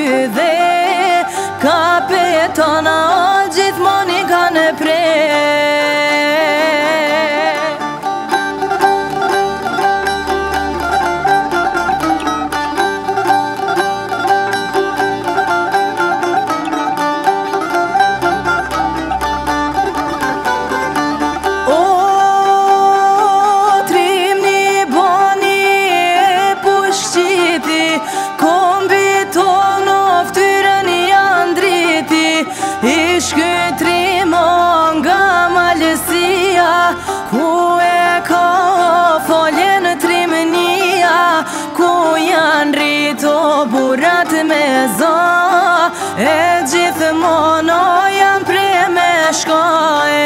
dhe kapetana gjithmoni kanë pre. Ku e ka foljen trimënia, ku janë rrito burat me za, e gjithmono janë pre me shkaje.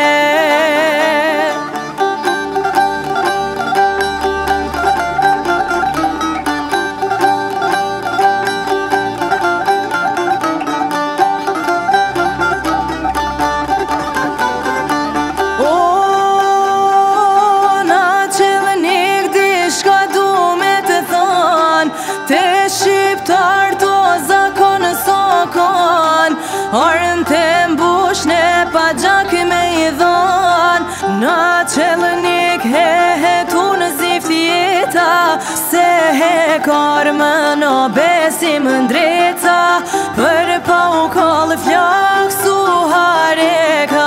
Shqiptar to zakon sokon, arën të mbushne pa gjak me i dhan. Na qelnik hetu në zift jeta, se he karmë në besim ndreca, për pa u kallë flak su hareka.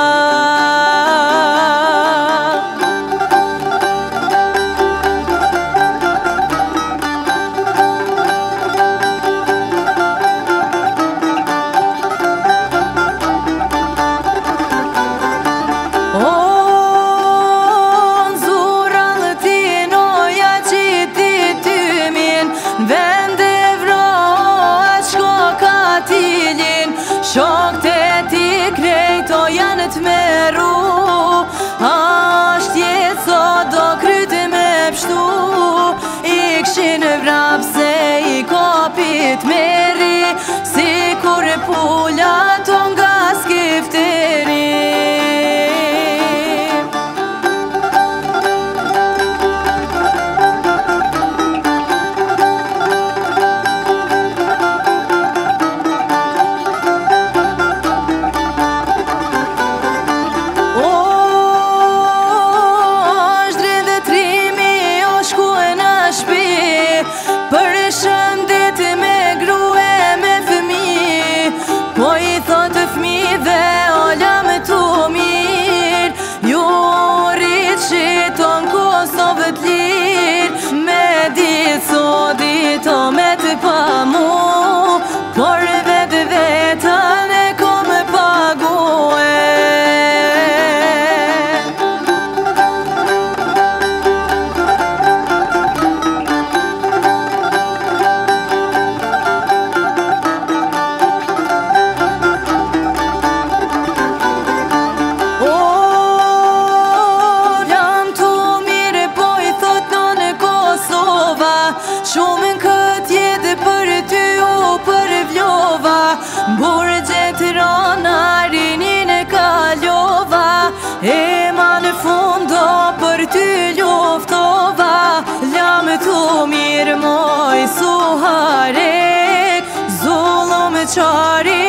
Shok të ti krejto janë të meru, ashtë jetë sot do krytë me pështu. I këshin vrap se i kopit meri, si kur pula ton nga skifteri. Për shëndet me grue me fëmi, po i thot fëmive o lam të mirë, ju rritë shiton Kosovë t'lirë, me ditë so dito me të pa mu, por vetë vetën e kom pague. Shumën këtë jetë për ty u për vlova, burë gjetë rana rinin e kalova, e ma në fundo për ty luftova, lam të mirë moj su harek, zullum qari